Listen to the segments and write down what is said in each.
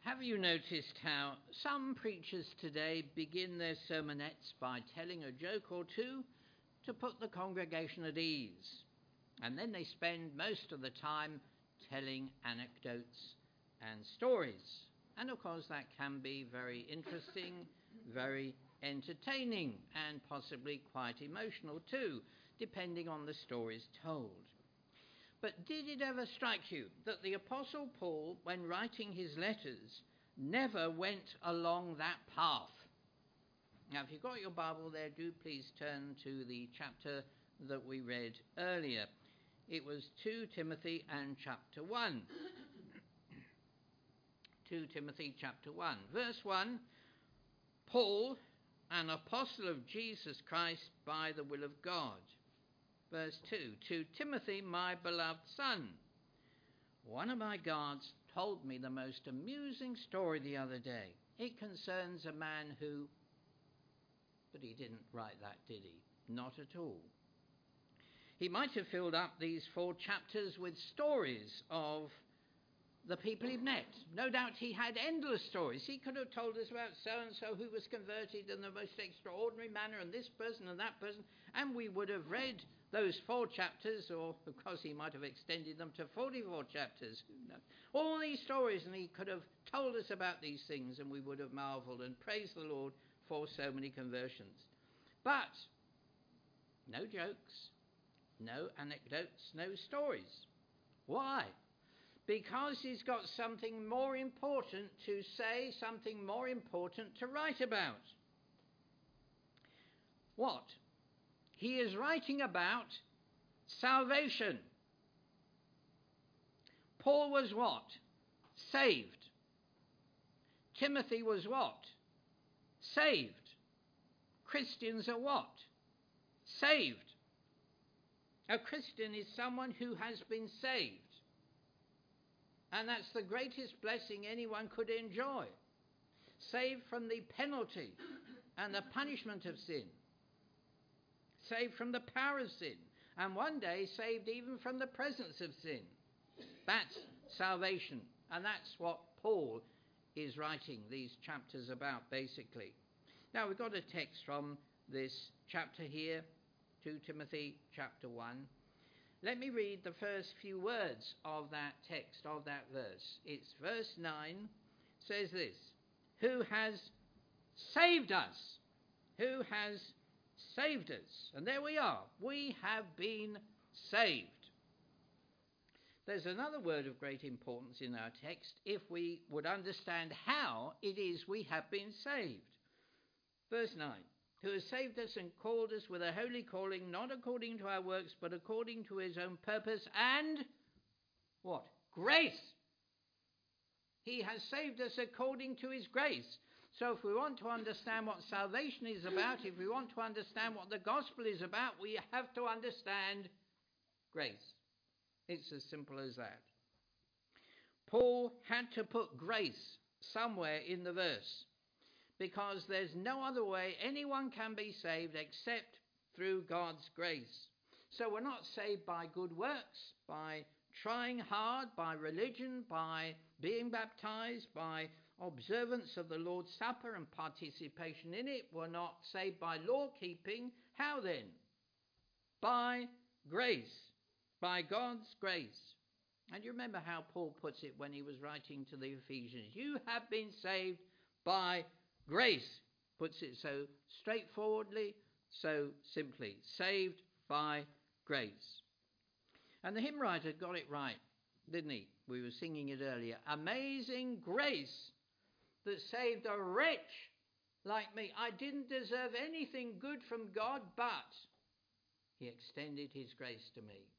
Have you noticed how some preachers today begin their sermonettes by telling a joke or two to put the congregation at ease, and then they spend most of the time telling anecdotes and stories? And of course that can be very interesting, very entertaining, and possibly quite emotional too, depending on the stories told. But did it ever strike you that the Apostle Paul, when writing his letters, never went along that path? Now, if you've got your Bible there, do please turn to the chapter that we read earlier. It was 2 Timothy and chapter 1. 2 Timothy chapter 1. Verse 1, Paul, an apostle of Jesus Christ by the will of God. Verse 2, to Timothy, my beloved son. One of my guards told me the most amusing story the other day. It concerns a man who... But he didn't write that, did he? Not at all. He might have filled up these 4 chapters with stories of the people he'd met. No doubt he had endless stories. He could have told us about so-and-so who was converted in the most extraordinary manner, and this person and that person, and we would have read those 4 chapters, or of course he might have extended them to 44 chapters. All these stories, and he could have told us about these things, and we would have marvelled and praised the Lord for so many conversions. But no jokes, no anecdotes, no stories. Why? Because he's got something more important to say, something more important to write about. What? He is writing about salvation. Paul was what? Saved. Timothy was what? Saved. Christians are what? Saved. A Christian is someone who has been saved. And that's the greatest blessing anyone could enjoy. Saved from the penalty and the punishment of sin. Saved from the power of sin. And one day saved even from the presence of sin. That's salvation. And that's what Paul is writing these chapters about, basically. Now, we've got a text from this chapter here, 2 Timothy chapter 1. Let me read the first few words of that text, of that verse. It's verse 9, says this, who has saved us? Who has saved us? And there we are. We have been saved. There's another word of great importance in our text if we would understand how it is we have been saved. Verse 9, who has saved us and called us with a holy calling, not according to our works, but according to his own purpose and what? Grace. He has saved us according to his grace. So if we want to understand what salvation is about, if we want to understand what the gospel is about, we have to understand grace. It's as simple as that. Paul had to put grace somewhere in the verse, because there's no other way anyone can be saved except through God's grace. So we're not saved by good works, by trying hard, by religion, by being baptized, by observance of the Lord's Supper and participation in it. We're not saved by law keeping. How then? By grace, by God's grace. And you remember how Paul puts it when he was writing to the Ephesians. You have been saved by grace. Puts it so straightforwardly, so simply. Saved by grace. And the hymn writer got it right, didn't he? We were singing it earlier. Amazing grace that saved a wretch like me. I didn't deserve anything good from God, but he extended his grace to me.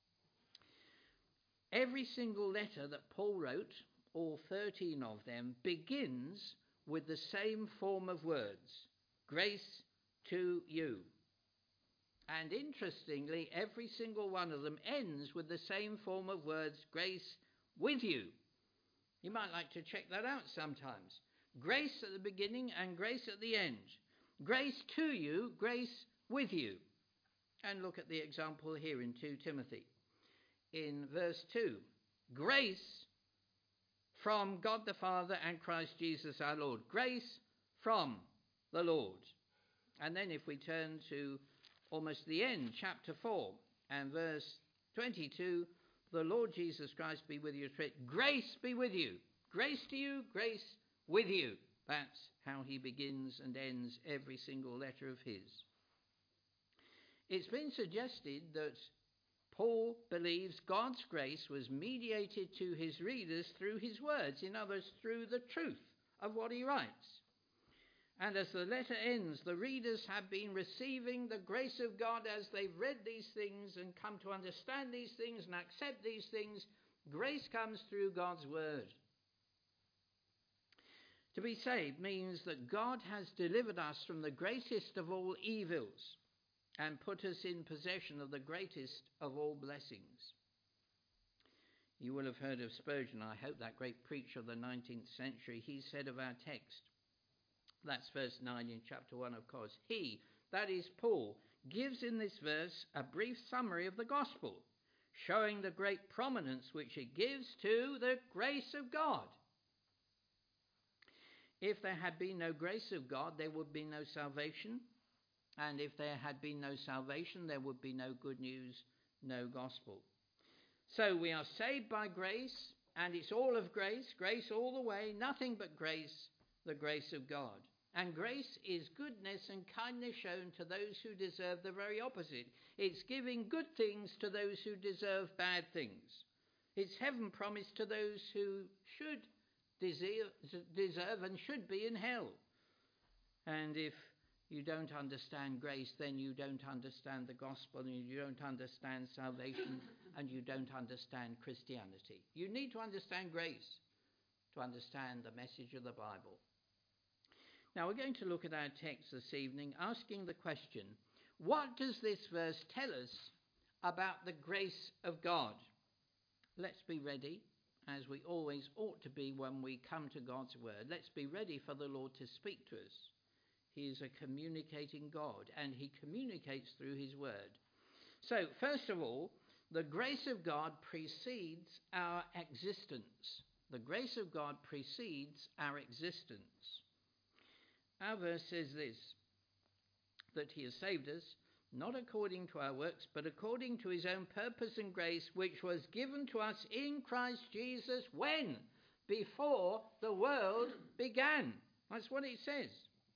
Every single letter that Paul wrote, all 13 of them, begins with the same form of words. Grace to you. And interestingly, every single one of them ends with the same form of words, grace with you. You might like to check that out sometimes. Grace at the beginning and grace at the end. Grace to you, grace with you. And look at the example here in 2 Timothy. In verse 2, grace from God the Father and Christ Jesus our Lord. Grace from the Lord. And then if we turn to almost the end, chapter 4 and verse 22, the Lord Jesus Christ be with you. Grace be with you. Grace to you, grace with you. That's how he begins and ends every single letter of his. It's been suggested that Paul believes God's grace was mediated to his readers through his words, in other words, through the truth of what he writes. And as the letter ends, the readers have been receiving the grace of God as they've read these things and come to understand these things and accept these things. Grace comes through God's word. To be saved means that God has delivered us from the greatest of all evils and put us in possession of the greatest of all blessings. You will have heard of Spurgeon, I hope, that great preacher of the 19th century. He said of our text, that's verse 9 in chapter 1, of course, he, that is Paul, gives in this verse a brief summary of the gospel, showing the great prominence which it gives to the grace of God. If there had been no grace of God, there would be no salvation. And if there had been no salvation, there would be no good news, no gospel. So we are saved by grace, and it's all of grace, grace all the way, nothing but grace, the grace of God. And grace is goodness and kindness shown to those who deserve the very opposite. It's giving good things to those who deserve bad things. It's heaven promised to those who should deserve and should be in hell. And if you don't understand grace, then you don't understand the gospel, and you don't understand salvation, and you don't understand Christianity. You need to understand grace to understand the message of the Bible. Now we're going to look at our text this evening, asking the question, what does this verse tell us about the grace of God? Let's be ready, as we always ought to be when we come to God's word. Let's be ready for the Lord to speak to us. He is a communicating God, and he communicates through his word. So, first of all, the grace of God precedes our existence. The grace of God precedes our existence. Our verse says this, that he has saved us, not according to our works, but according to his own purpose and grace, which was given to us in Christ Jesus when? Before the world began. That's what it says.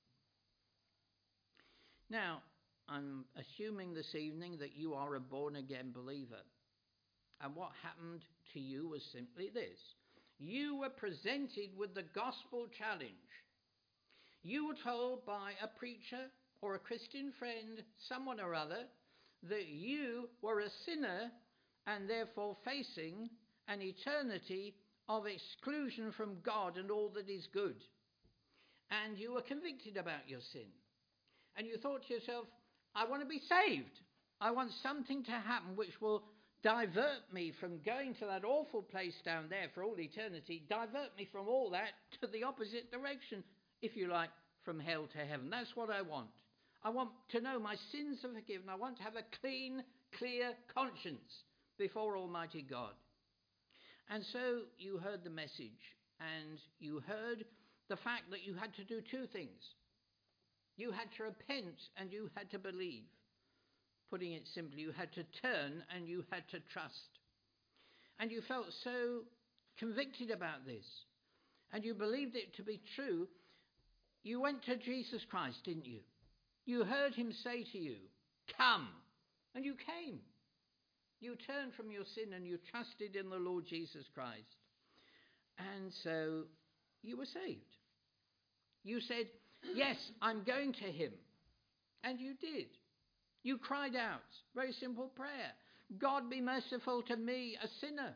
Now, I'm assuming this evening that you are a born-again believer. And what happened to you was simply this. You were presented with the gospel challenge. You were told by a preacher or a Christian friend, someone or other, that you were a sinner and therefore facing an eternity of exclusion from God and all that is good. And you were convicted about your sin. And you thought to yourself, I want to be saved. I want something to happen which will divert me from going to that awful place down there for all eternity, divert me from all that to the opposite direction, if you like, from hell to heaven. That's what I want. I want to know my sins are forgiven. I want to have a clean, clear conscience before Almighty God. And so you heard the message, and you heard the fact that you had to do two things. You had to repent and you had to believe. Putting it simply, you had to turn and you had to trust. And you felt so convicted about this, and you believed it to be true. You went to Jesus Christ, didn't you? You heard him say to you, come, and you came. You turned from your sin and you trusted in the Lord Jesus Christ. And so you were saved. You said, yes, I'm going to him. And you did. You cried out, very simple prayer, God be merciful to me, a sinner.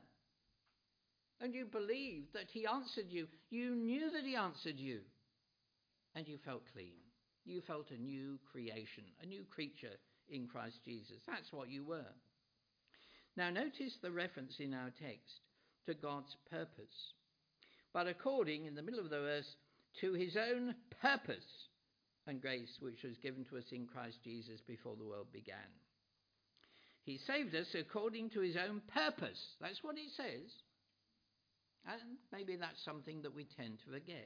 And you believed that he answered you. You knew that he answered you. And you felt clean. You felt a new creation, a new creature in Christ Jesus. That's what you were. Now notice the reference in our text to God's purpose. But according, in the middle of the verse, to his own purpose and grace which was given to us in Christ Jesus before the world began. He saved us according to his own purpose. That's what it says. And maybe that's something that we tend to forget.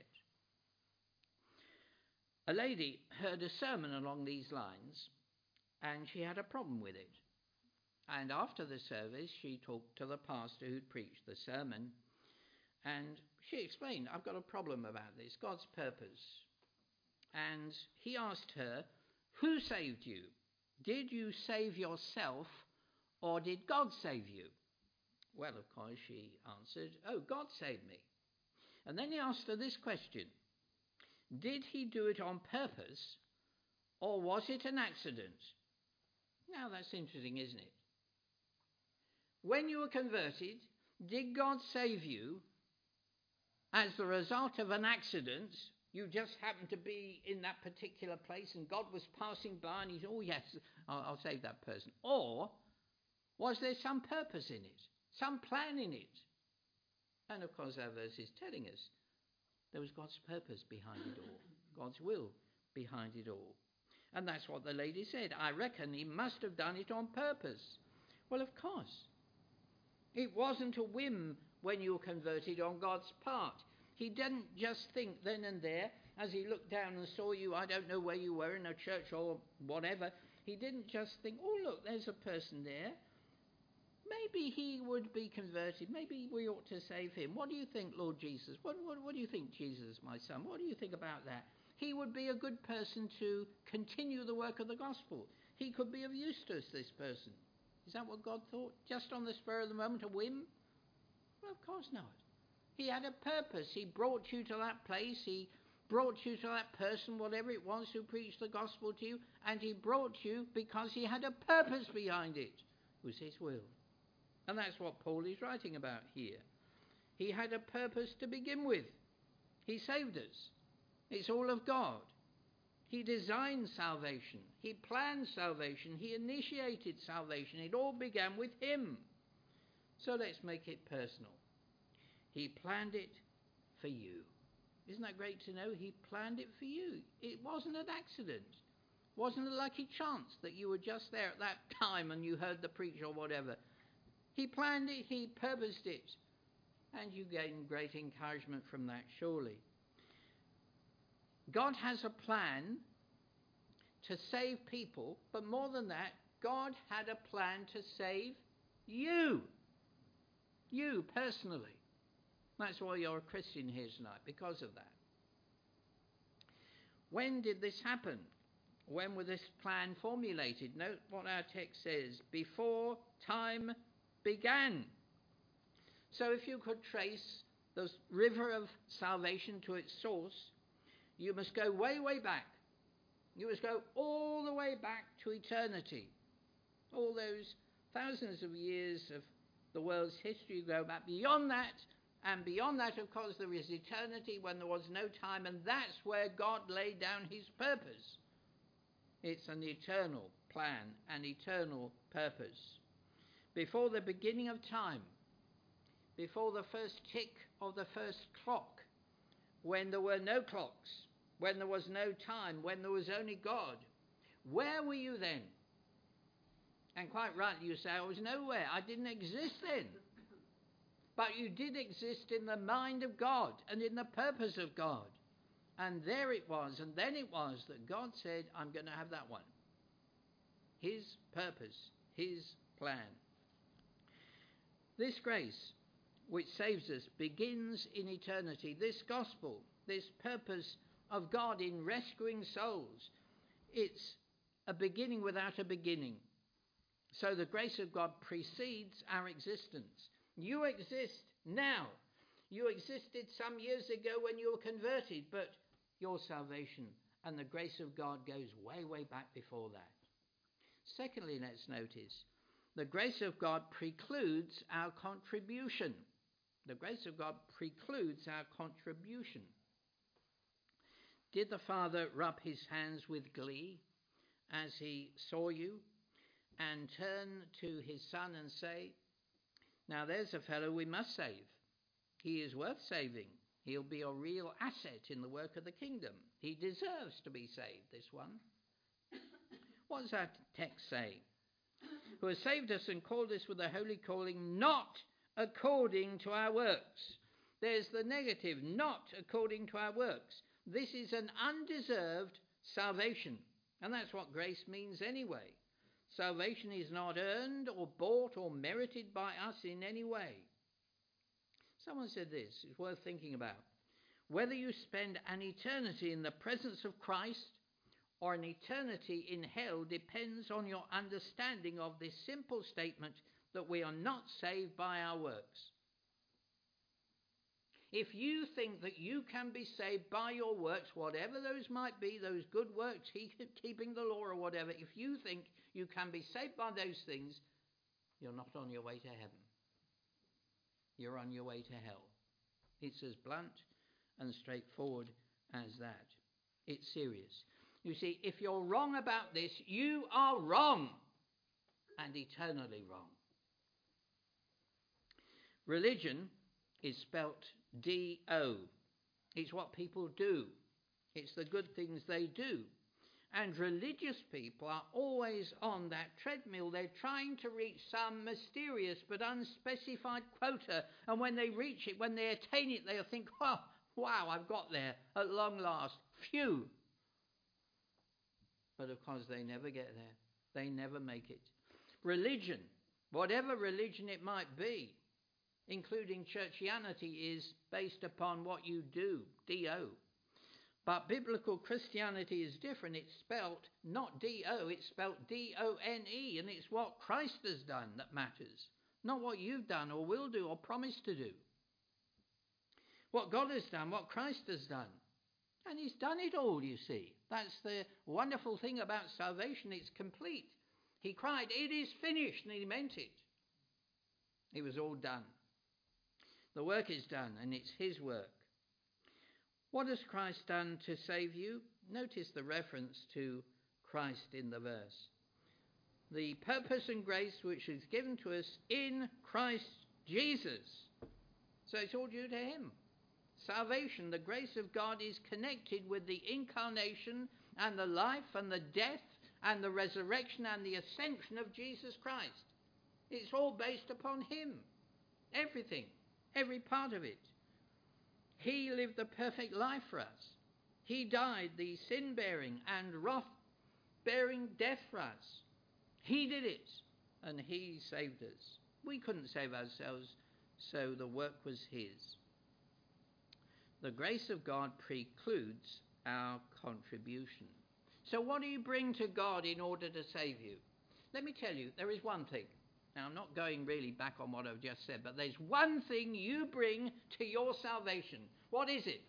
A lady heard a sermon along these lines, and she had a problem with it. And after the service, she talked to the pastor who'd preached the sermon, and she explained, I've got a problem about this, God's purpose. And he asked her, who saved you? Did you save yourself, or did God save you? Well, of course, she answered, oh, God saved me. And then he asked her this question, did he do it on purpose, or was it an accident? Now, that's interesting, isn't it? When you were converted, did God save you as the result of an accident? You just happened to be in that particular place and God was passing by and he said, oh yes, I'll save that person. Or was there some purpose in it, some plan in it? And of course our verse is telling us there was God's purpose behind it all, God's will behind it all. And that's what the lady said. I reckon he must have done it on purpose. Well, of course. It wasn't a whim when you were converted on God's part. He didn't just think then and there, as he looked down and saw you, I don't know where you were, in a church or whatever. He didn't just think, oh, look, there's a person there. Maybe he would be converted. Maybe we ought to save him. What do you think, Lord Jesus? What do you think, Jesus, my son? What do you think about that? He would be a good person to continue the work of the gospel. He could be of use to us, this person. Is that what God thought? Just on the spur of the moment, a whim? Well, of course not. He had a purpose. He brought you to that place. He brought you to that person, whatever it was, who preached the gospel to you. And he brought you because he had a purpose behind it. It was his will. And that's what Paul is writing about here. He had a purpose to begin with. He saved us. It's all of God. He designed salvation. He planned salvation. He initiated salvation. It all began with him. So let's make it personal. He planned it for you. Isn't that great to know? He planned it for you. It wasn't an accident. It wasn't a lucky chance that you were just there at that time and you heard the preach or whatever. He planned it. He purposed it. And you gain great encouragement from that, surely. God has a plan to save people, but more than that, God had a plan to save you. You personally. That's why you're a Christian here tonight, because of that. When did this happen? When was this plan formulated? Note what our text says. Before time began. So if you could trace the river of salvation to its source, you must go way, way back. You must go all the way back to eternity. All those thousands of years of the world's history go back beyond that. And beyond that, of course, there is eternity when there was no time. And that's where God laid down his purpose. It's an eternal plan, an eternal purpose. Before the beginning of time, before the first tick of the first clock, when there were no clocks, when there was no time, when there was only God, where were you then? And quite rightly you say, I was nowhere. I didn't exist then. But you did exist in the mind of God and in the purpose of God. And there it was, and then it was that God said, I'm going to have that one. His purpose, his plan. This grace which saves us begins in eternity. This gospel, this purpose of God in rescuing souls, it's a beginning without a beginning. So the grace of God precedes our existence. You exist now. You existed some years ago when you were converted, but your salvation and the grace of God goes way, way back before that. Secondly, let's notice, the grace of God precludes our contribution. The grace of God precludes our contribution. Did the Father rub his hands with glee as he saw you and turn to his Son and say, now there's a fellow we must save. He is worth saving. He'll be a real asset in the work of the kingdom. He deserves to be saved, this one. What does that text say? Who has saved us and called us with a holy calling, not according to our works, There's the negative, not according to our works. This is an undeserved salvation. And that's what grace means anyway. Salvation is not earned or bought or merited by us in any way. Someone said this, it's worth thinking about. Whether you spend an eternity in the presence of Christ or an eternity in hell depends on your understanding of this simple statement that we are not saved by our works. If you think that you can be saved by your works, whatever those might be, those good works, keeping the law or whatever, if you think you can be saved by those things, you're not on your way to heaven. You're on your way to hell. It's as blunt and straightforward as that. It's serious. You see, if you're wrong about this, you are wrong and eternally wrong. Religion is spelt D-O. It's what people do. It's the good things they do. And religious people are always on that treadmill. They're trying to reach some mysterious but unspecified quota. And when they reach it, when they attain it, they'll think, oh, wow, I've got there at long last. Phew. But of course, they never get there. They never make it. Religion, whatever religion it might be, including churchianity, is based upon what you do, D-O. But biblical Christianity is different. It's spelt not D-O, it's spelt D-O-N-E, and it's what Christ has done that matters, not what you've done or will do or promise to do. What God has done, what Christ has done. And he's done it all, you see. That's the wonderful thing about salvation. It's complete. He cried, "It is finished," and he meant it. It was all done. The work is done, and it's his work. What has Christ done to save you? Notice the reference to Christ in the verse. The purpose and grace which is given to us in Christ Jesus. So it's all due to him. Salvation, the grace of God, is connected with the incarnation and the life and the death and the resurrection and the ascension of Jesus Christ. It's all based upon him. Everything. Every part of it. He lived the perfect life for us. He died the sin-bearing and wrath-bearing death for us. He did it, and he saved us. We couldn't save ourselves, so the work was his. The grace of God precludes our contribution. So what do you bring to God in order to save you? Let me tell you, there is one thing. Now, I'm not going really back on what I've just said, but there's one thing you bring to your salvation. What is it?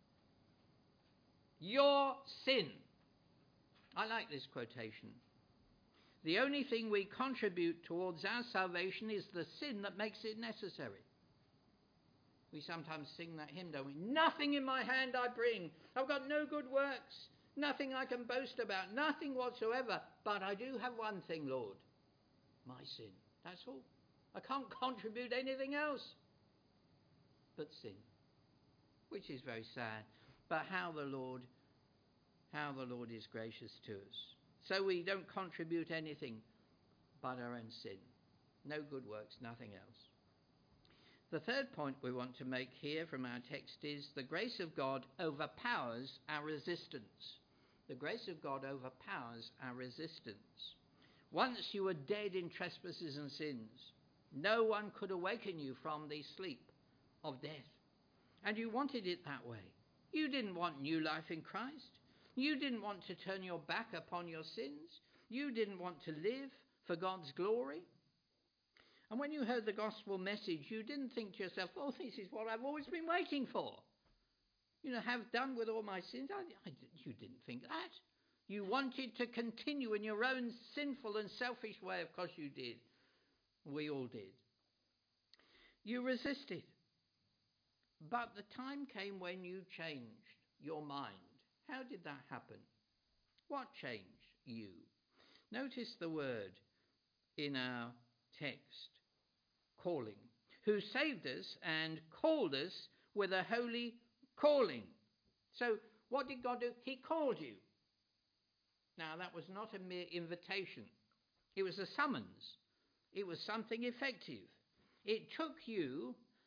Your sin. I like this quotation. The only thing we contribute towards our salvation is the sin that makes it necessary. We sometimes sing that hymn, don't we? Nothing in my hand I bring. I've got no good works. Nothing I can boast about. Nothing whatsoever. But I do have one thing, Lord. My sin. That's all. I can't contribute anything else but sin, which is very sad. But how the Lord is gracious to us. So we don't contribute anything but our own sin. No good works, nothing else. The third point we want to make here from our text is the grace of God overpowers our resistance. The grace of God overpowers our resistance. Once you were dead in trespasses and sins. No one could awaken you from the sleep of death. And you wanted it that way. You didn't want new life in Christ. You didn't want to turn your back upon your sins. You didn't want to live for God's glory. And when you heard the gospel message, you didn't think to yourself, oh, this is what I've always been waiting for. Have done with all my sins. You didn't think that. You wanted to continue in your own sinful and selfish way. Of course you did. We all did. You resisted. But the time came when you changed your mind. How did that happen? What changed you? Notice the word in our text. Calling. Who saved us and called us with a holy calling. So what did God do? He called you. Now, that was not a mere invitation. It was a summons. It was something effective. It took you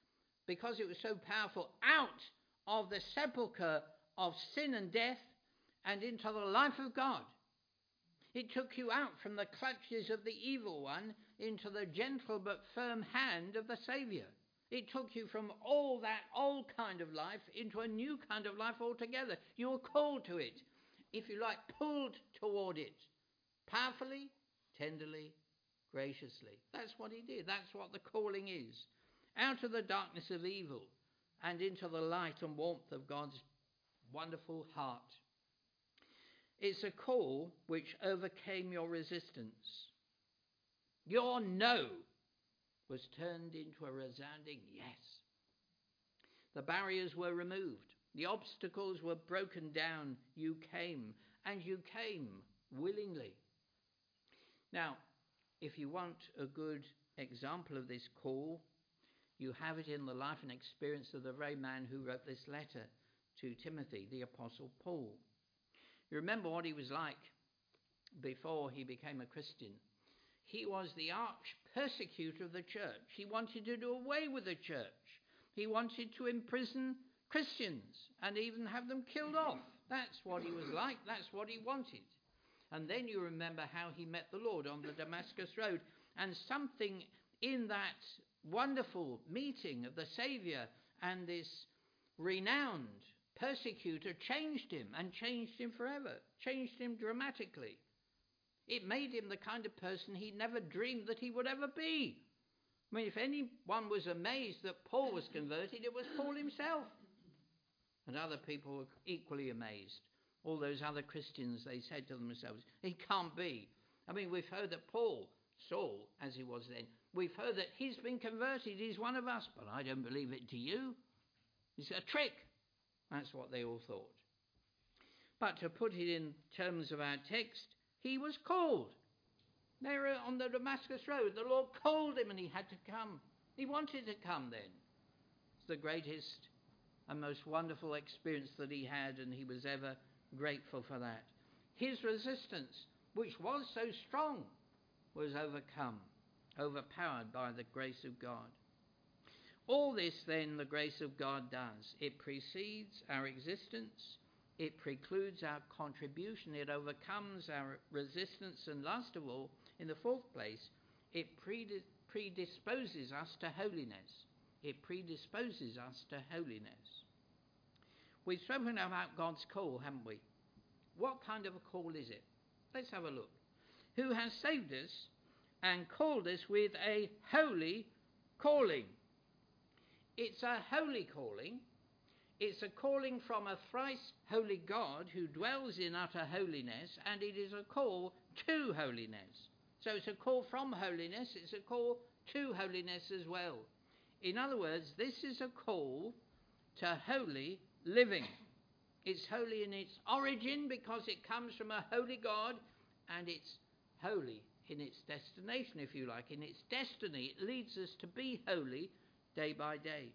because it was so powerful, out of the sepulchre of sin and death and into the life of God. It took you out from the clutches of the evil one into the gentle but firm hand of the Saviour. It took you from all that old kind of life into a new kind of life altogether. You were called to it, if you like, pulled toward it, powerfully, tenderly, graciously. That's what he did. That's what the calling is. Out of the darkness of evil and into the light and warmth of God's wonderful heart. It's a call which overcame your resistance. Your no was turned into a resounding yes. The barriers were removed. The obstacles were broken down. You came, and you came willingly. Now, if you want a good example of this call, you have it in the life and experience of the very man who wrote this letter to Timothy, the Apostle Paul. You remember what he was like before he became a Christian. He was the arch persecutor of the church. He wanted to do away with the church. He wanted to imprison Christians and even have them killed off. That's what he was like. That's what he wanted. And then you remember how he met the Lord on the Damascus Road. And something in that wonderful meeting of the Saviour and this renowned persecutor changed him, and changed him forever, changed him dramatically. It made him the kind of person he never dreamed that he would ever be. I mean, if anyone was amazed that Paul was converted, it was Paul himself. And other people were equally amazed. All those other Christians, they said to themselves, it can't be. I mean, we've heard that Paul, Saul, as he was then, we've heard that he's been converted, he's one of us, but I don't believe it to you. It's a trick. That's what they all thought. But to put it in terms of our text, he was called. They were on the Damascus Road. The Lord called him and he had to come. He wanted to come then. It's the greatest and most wonderful experience that he had, and he was ever grateful for that. His resistance, which was so strong, was overpowered by the grace of God. All this, then, the grace of God does. It precedes our existence. It precludes our contribution. It overcomes our resistance. And last of all, in the fourth place, it predisposes us to holiness. It predisposes us to holiness. We've spoken about God's call, haven't we? What kind of a call is it? Let's have a look. Who has saved us and called us with a holy calling. It's a holy calling. It's a calling from a thrice holy God who dwells in utter holiness, and it is a call to holiness. So it's a call from holiness, it's a call to holiness as well. In other words, this is a call to holy living. It's holy in its origin because it comes from a holy God, and it's holy in its destination, if you like. In its destiny, it leads us to be holy day by day.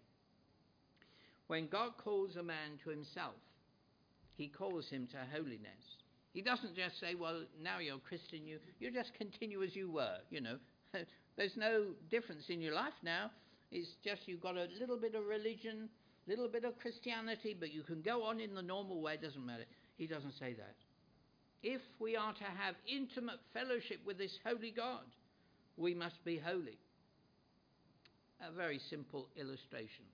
When God calls a man to himself, he calls him to holiness. He doesn't just say, well, now you're a Christian, you just continue as you were, There's no difference in your life now. It's just you've got a little bit of religion, a little bit of Christianity, but you can go on in the normal way, it doesn't matter. He doesn't say that. If we are to have intimate fellowship with this holy God, we must be holy. A very simple illustration.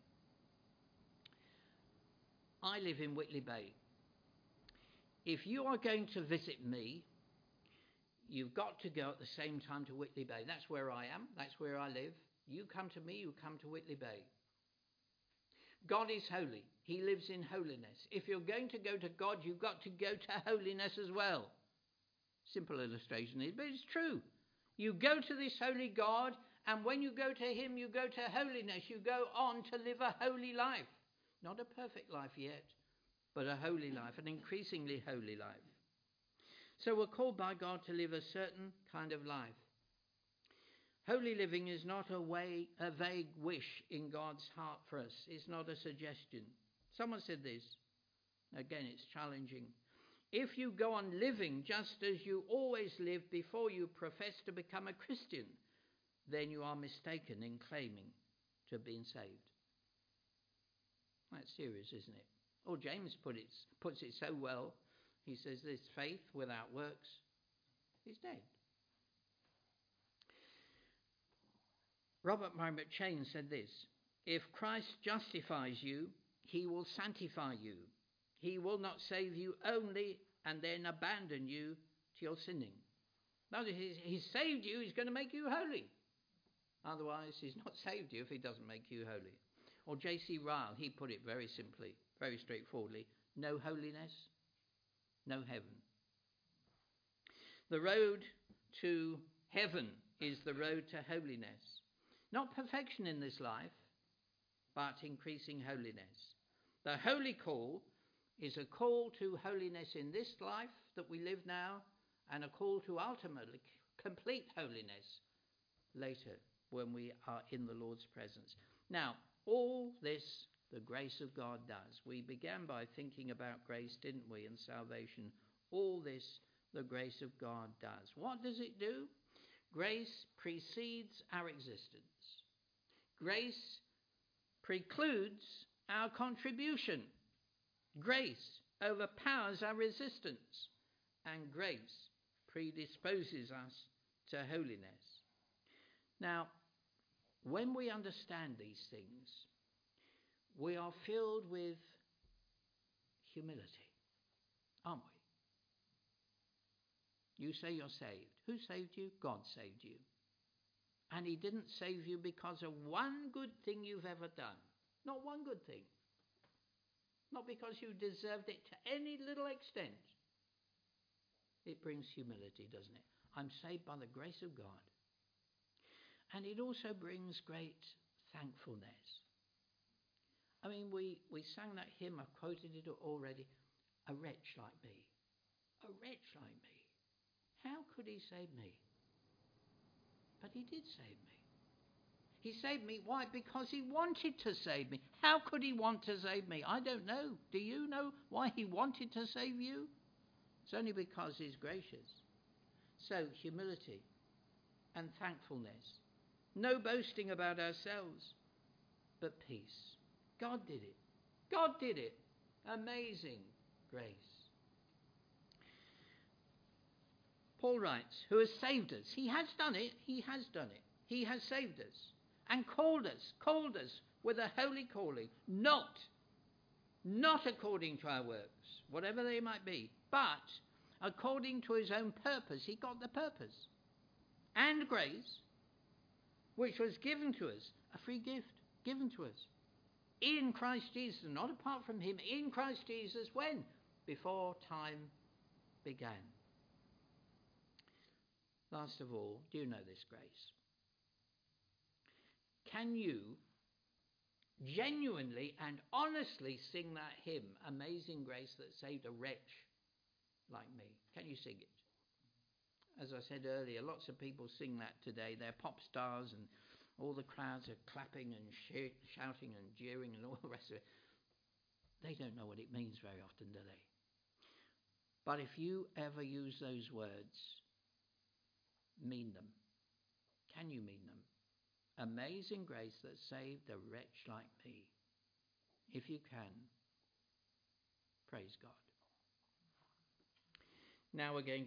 I live in Whitley Bay. If you are going to visit me, you've got to go at the same time to Whitley Bay. That's where I am. That's where I live. You come to me, you come to Whitley Bay. God is holy. He lives in holiness. If you're going to go to God, you've got to go to holiness as well. Simple illustration, but it's true. You go to this holy God, and when you go to him, you go to holiness. You go on to live a holy life. Not a perfect life yet, but a holy life, an increasingly holy life. So we're called by God to live a certain kind of life. Holy living is not a vague wish in God's heart for us. It's not a suggestion. Someone said this. Again, it's challenging. If you go on living just as you always lived before you profess to become a Christian, then you are mistaken in claiming to have been saved. That's serious, isn't it? Or James puts it so well. He says this faith without works is dead. Robert Margaret Chain said this: if Christ justifies you, he will sanctify you. He will not save you only and then abandon you to your sinning. No, he's saved you, he's going to make you holy. Otherwise, he's not saved you if he doesn't make you holy. Or J.C. Ryle, he put it very simply, very straightforwardly: no holiness, no heaven. The road to heaven is the road to holiness. Not perfection in this life, but increasing holiness. The holy call is a call to holiness in this life that we live now, and a call to ultimately complete holiness later when we are in the Lord's presence. Now, all this the grace of God does. We began by thinking about grace, didn't we, in salvation. All this the grace of God does. What does it do? Grace precedes our existence. Grace precludes our contribution. Grace overpowers our resistance. And grace predisposes us to holiness. Now, when we understand these things, we are filled with humility, aren't we? You say you're saved. Who saved you? God saved you. And he didn't save you because of one good thing you've ever done. Not one good thing. Not because you deserved it to any little extent. It brings humility, doesn't it? I'm saved by the grace of God. And it also brings great thankfulness. I mean, we sang that hymn, I've quoted it already. A wretch like me. A wretch like me. How could he save me? But he did save me. He saved me. Why? Because he wanted to save me. How could he want to save me? I don't know. Do you know why he wanted to save you? It's only because he's gracious. So, humility and thankfulness. No boasting about ourselves, but peace. God did it. God did it. Amazing grace. Paul writes, who has saved us. He has done it. He has done it. He has saved us and called us with a holy calling, not according to our works, whatever they might be, but according to his own purpose. He got the purpose and grace, which was given to us, a free gift given to us in Christ Jesus, not apart from him, in Christ Jesus. When? Before time began. Last of all, do you know this grace? Can you genuinely and honestly sing that hymn, Amazing Grace that saved a wretch like me? Can you sing it? As I said earlier, lots of people sing that today. They're pop stars and all the crowds are clapping and shouting and jeering and all the rest of it. They don't know what it means very often, do they? But if you ever use those words, mean them. Can you mean them? Amazing grace that saved a wretch like me. If you can, praise God. Now we're going